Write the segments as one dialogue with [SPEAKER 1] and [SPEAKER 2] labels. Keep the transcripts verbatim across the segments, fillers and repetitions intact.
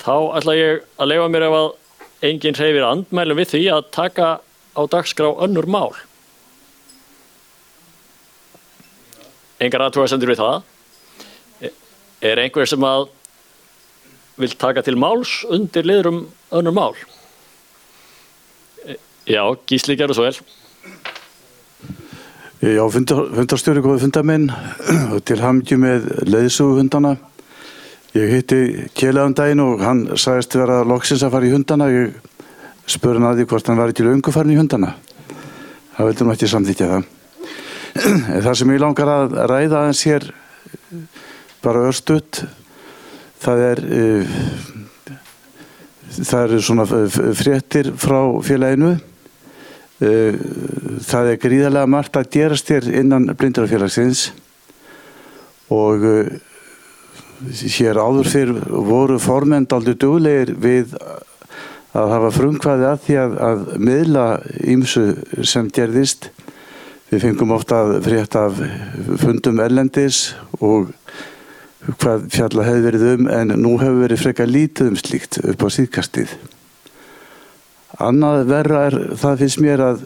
[SPEAKER 1] Þá ætla ég að leyfa mér ef að enginn hreyfir andmælum við því að taka á dagskrá önnur mál. Engar athugasemdir við það. Er einhver sem að vill taka til máls undir liðrum önnur mál? Já, Gísli, gerðu svo vel.
[SPEAKER 2] Já, fundar, fundarstjóri, góði fundamenn, og til hamingju með leiðsöguhundana. Ég hitti Kjelaðan daginn og hann sagðist vera loksins að fara í hundana. Ég spurði hann að því hvort hann var ekki löngu farin í hundana. Það vildi nú ekki samþykkja það. Það sem ég langar að ræða aðeins hér, bara örstutt, það er, uh, það eru svona fréttir frá félaginu. Uh, það er gríðarlega margt að gerast hér innan blindrafélagsins og uh, hér áður fyrr voru formenn dálítið duglegir við að hafa frumkvæði að því að, að miðla ýmsu sem gerðist. Við fengum ofta frétt af fundum erlendis og hvað fjalla hefði verið um, en nú hefur verið frekar lítið um slíkt upp á síðkastið. Annað verra er, það finnst mér að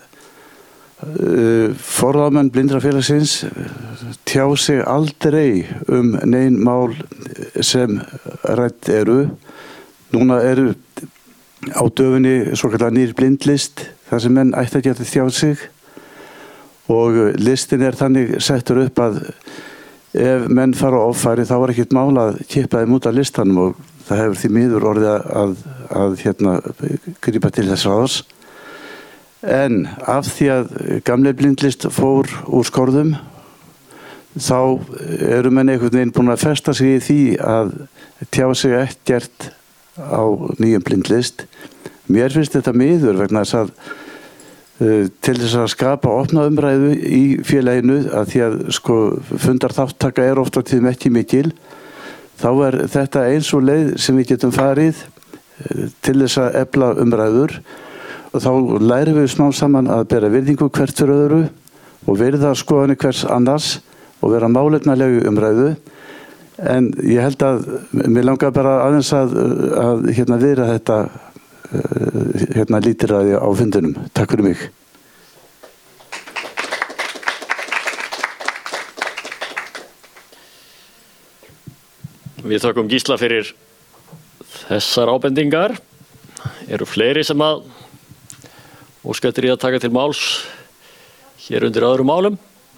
[SPEAKER 2] uh, forráðamenn blindrafélagsins tjá sig aldrei um nein mál sem rædd eru. Núna eru á döfunni svokallar nýr blindlist, þar sem menn ætti að geta tjáð sig, og listin er þannig settur upp að ef menn fara á offæri þá var ekkert mál að kippa þeim út af listanum, og það hefur því miður orðið að, að hérna, grípa til þess ráðs. En af því að gamli blindlist fór úr skorðum, þá eru menn einhvern veginn búin að festa sig í því að tjá sig ekkert á nýjum blindlist. Mér finnst þetta miður vegna þess að uh, til þess að skapa opna umræðu í félaginu, að því að sko, fundarþáttaka er ofta tíðum ekki mikil, þá er þetta eins og leið sem við getum farið til þess að efla umræður, og þá lærum við smá saman að bera virðingu hvert fyrir öðru og virða skoðanir hvers annars og vera málefnalegu umræðu. En ég held að mér langar bara aðeins að, að hérna viðra þetta hérna lítilræði á fundinum. Takk fyrir mig.
[SPEAKER 1] Við þökkum Gísla fyrir þessar ábendingar. Eru fleiri sem að óska eftir í að taka til máls hér undir öðrum málum?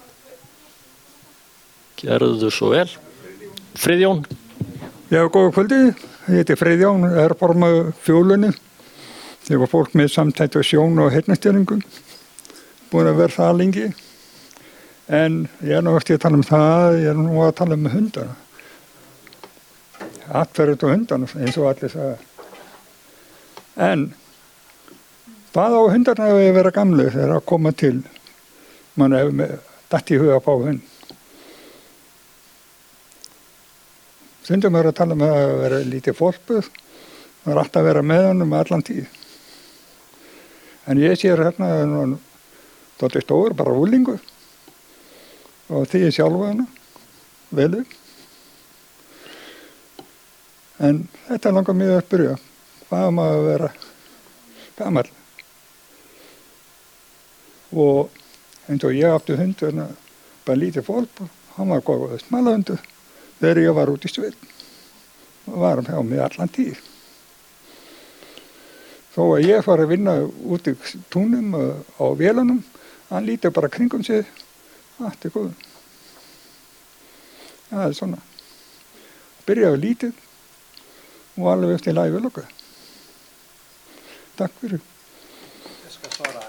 [SPEAKER 1] Gerðu svo vel. Friðjón.
[SPEAKER 3] Já, góða kvöldi. Ég heiti Friðjón, er formaður Fjólunni. Ég var fólk með samtætt og sjón og heyrnarstýringu. Búin að vera það lengi. En ég er nú ekki að tala um það, ég er nú að tala um hundana. Atferðut og hundana, eins og allir sagði. En það á hundarna hefur að vera gamlu þegar að koma til. Man hefur datt í huga að fá hund. Stundum er að tala um að vera lítið fólkbuð. Það er alltaf að vera með hann um allan tíð. En ég sé hérna að það er stór, bara úlingur. Og því ég sjálfa hana, velu. En þetta langar mig að spyrja. Hvað maður að vera gamall? Og eins og ég átti hund, bara lítið fólk, hann var góð smalahundur þegar ég var út í sveit. Það var hjá mig allan tíð. Þó að ég fari að vinna út í túnum á vélunum, hann lítið bara kringum sig, allt er góð. Það er svona. Byrjaði lítið og alveg eftir læfi loka. Takk fyrir.
[SPEAKER 4] Ég skal svara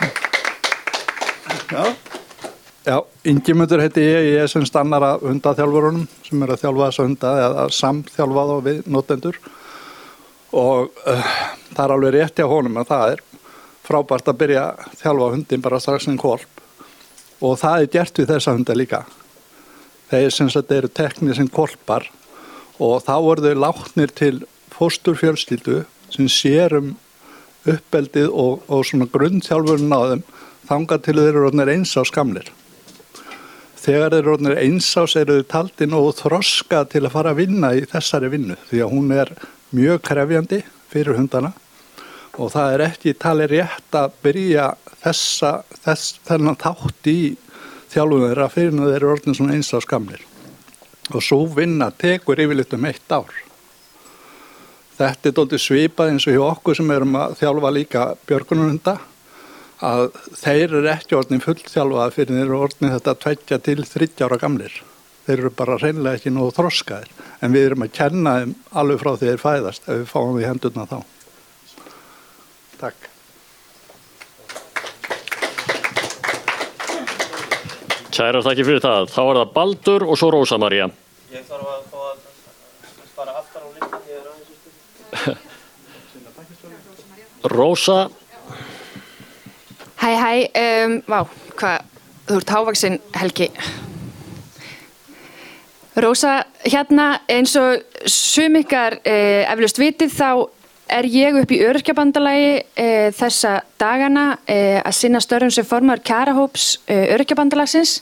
[SPEAKER 4] þér. Já. Já, Ingimundur heiti ég, ég er sem stannar að hundaþjálfurunum sem er að þjálfa þessa hunda eða að samþjálfa þá við notendur. Og uh, það er alveg rétt hjá honum að það er frábært að byrja að þjálfa hundin bara strax sem hvolp. Og það er gert við þessa hunda líka. Þeir sem þetta eru teknir sem hvolpar og þá eru þau látnir til fósturfjölskyldu sem sér um uppeldið og, og svona grunnþjálfurinn á þeim þangað til þeir eru orðnir eins ás gamlir. Þegar þeir eru orðnir eins ás eru þau taldir nógu þroska til að fara að vinna í þessari vinnu því að hún er mjög krefjandi fyrir hundana og það er ekki talið rétt að byrja þessa, þess, þennan þátt í þjálfun þeirra fyrir að þeir eru orðin svona eins árs gamlir. Og svo vinna tekur yfirleitt um eitt ár. Þetta er dálítið svipað eins og hjá okkur sem erum að þjálfa líka björgunarhunda, að þeir eru ekki orðin fullþjálfaði fyrir þeir eru orðin þetta tveggja til þriggja ára gamlir. Þeir eru bara hreinlega ekki nógu þroskaðir, en við erum að kenna þeim alveg frá því þeir fæðast ef við fáum því hendurna þá. Takk.
[SPEAKER 1] Kærar þakki fyrir það. Þá er það Baldur og svo Rósa María.
[SPEAKER 5] Ég þarf að fá að spara aftar á listan, ég er aðeins út.
[SPEAKER 1] Rósa.
[SPEAKER 6] Hæ, hæ, um, vá, hvað, þú ert hávaxin, Helgi. Rósa, hérna, eins og sum ykkar eh, eflaust vitið, þá er ég upp í Öryrkjabandalagi eh, þessa dagana eh, að sinna störfum sem formar kjarahóps eh, Öryrkjabandalagsins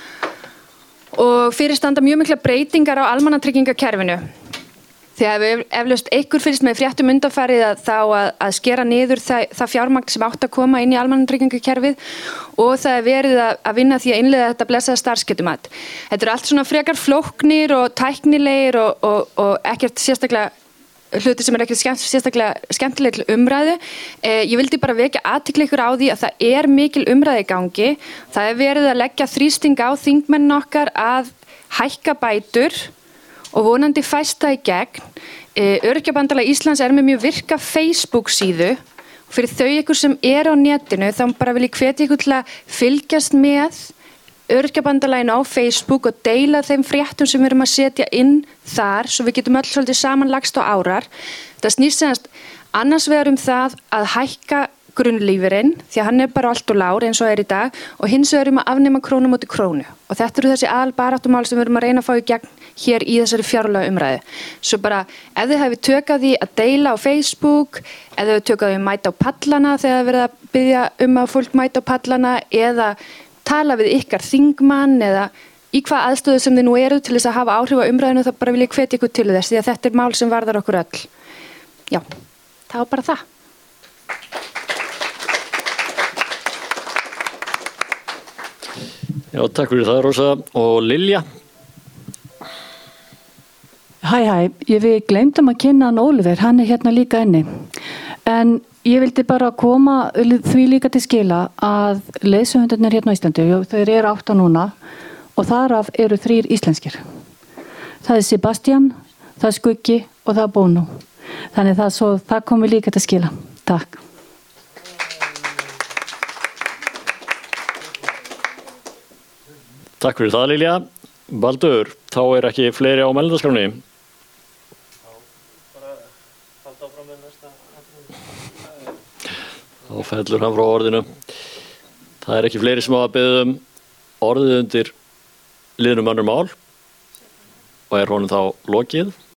[SPEAKER 6] og fyrirstanda mjög mikla breytingar á almannatryggingakerfinu. Þegar við eflaust einhver fyrst með fréttum undanfarið að þá að, að skera niður það, það fjármagn sem átt að koma inn í almannatryggingakerfið og það er verið að, að vinna því að innleiða þetta blessaða starfsgetumat. Þetta er allt svona frekar flóknir og tæknilegir og, og, og ekkert sérstaklega hluti sem er ekki skemmt, sérstaklega skemmtileg til umræðu. Eh, ég vildi bara vekja athygli ykkur á því að það er mikil umræði í gangi. Það er verið að leggja þrýsting á þingmenn okkar að hækka bætur og vonandi fæst það í gegn. Eh, Öryrkjabandalag Íslands er með mjög virka Facebook síðu og fyrir þau ykkur sem er á netinu þá bara vil ég hvetja ykkur til að fylgjast með Öryrkjabandalaginu á Facebook og deila þeim fréttum sem við erum að setja inn þar svo við getum öll svolítið samanlagst á árar. Það snýst semast annars vegar um það að hækka grunnlífurinn því að hann er bara allt og lár eins og er í dag og hins vegar um að afnema krónu móti krónu og þetta eru þessi aðalbaráttumál sem við erum að reyna að fá í gegn hér í þessari fjárlaga umræðu. Svo bara ef þið hefur tökað því að deila á Facebook, ef þið hefur tökað því að mæta á pallana þegar þið verið að biðja um að fólk mæta á pallana eða tala við ykkar þingmann eða í hvað aðstöðu sem þið nú eru til þess að hafa áhrif á umræðinu þá bara vil ég hvetja ykkur til þess því að þetta er mál sem varðar okkur öll. Já, það var bara það.
[SPEAKER 1] Já, takk fyrir það Rósa og Lilja.
[SPEAKER 7] Hæ, hæ, ég við glemdum að kynna hann Oliver, hann er hérna líka inni. En ég vildi bara koma því líka til skila að leiðsöfundurnir hérna á Íslandi, þeir eru átta núna og þaraf eru þrír íslenskir. Það er Sebastian, það er Skuggi og það er Bono. Þannig það, svo, það komi líka til skila. Takk.
[SPEAKER 1] Takk fyrir það Lilja. Baldur, þá er ekki fleiri á mælendaskránni. Þá fellur hann frá orðinu. Það er ekki fleiri sem hafa beðið um orðið undir liðnum önnur mál og er honum þá lokið.